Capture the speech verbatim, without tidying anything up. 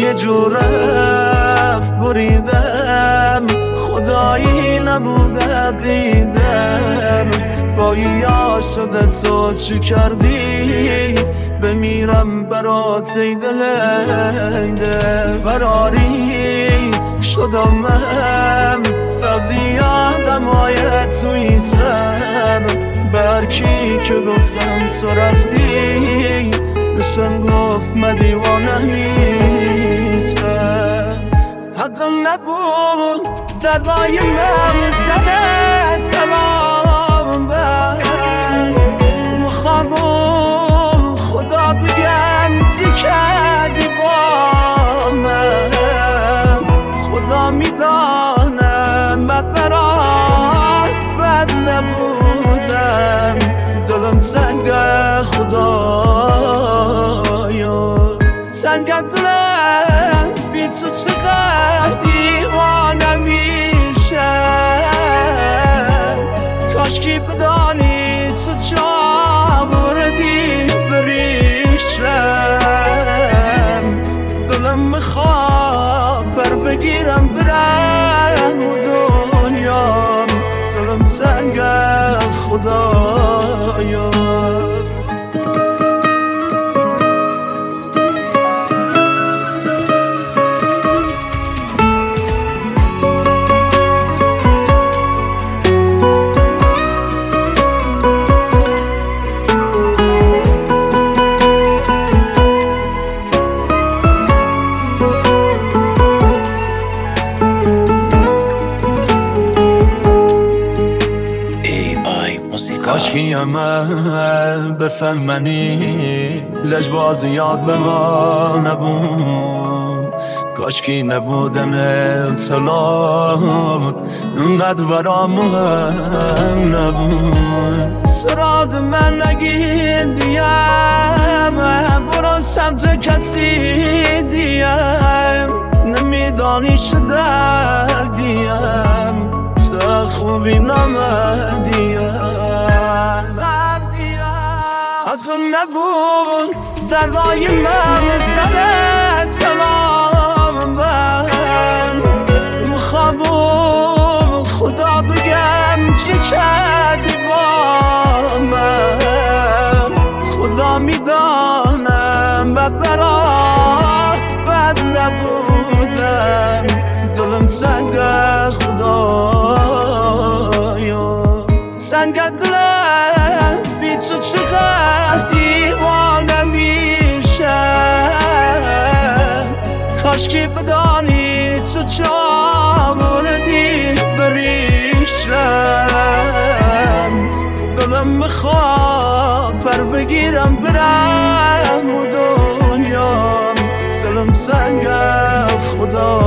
یه جور رفت بریدم، خدایی نبود عقیدم. با یا شده تو چی کردی، بمیرم برات ای دل ایده. فراری شدم من از یادم آید توی سر، برکی که گفتم تو رفتی، بشم گفت من دیوانه نیستم. حقم نبود دردای من زده سلام بر مخوام خدا بگم چی کردی با من. خدا میدانم من برات بد نبودم، دلم سنگ خدایا سنگ دلم بی تو چقدر دیوانه میشه. کاشکی بدانی تو چا بردی بریشم. دلم میخوام پر بگیرم برم و دنیام، دلم سنگ خدایا. کاشکی عمل بفهمنی، لجباز یاد به ما نبود. کاشکی نبودم اطلاعات اونقدر برام مهم نبود. سراد من نگید دیم، برو سمت کسی دیم، نمیدانی چه دردیم، تو خوبی نمدیم. حقم نبود دردای من زده سلام بر مخوام خدا بگم چی کردی با من. خدا میدانم من برات بد نبودم، دلم سنگ خدایا سنگ دلم بی تو چقدر دیوانه میشه. کاشکی بدانی تو چا بردی بریشم. دلم میخوام پر بگیرم برم و دنیام، دلم سنگ خدا